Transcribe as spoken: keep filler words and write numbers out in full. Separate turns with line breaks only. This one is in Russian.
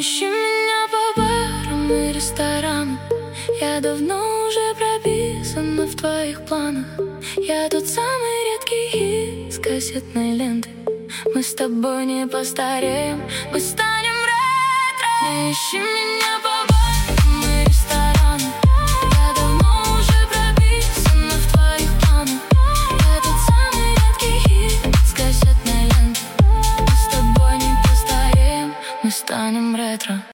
ищи меня по барам и ресторанам. Я давно уже прописана в твоих планах. Я тот самый редкий хит с кассетной ленты. Мы с тобой не постареем, мы станем ретро. Не ищи меня по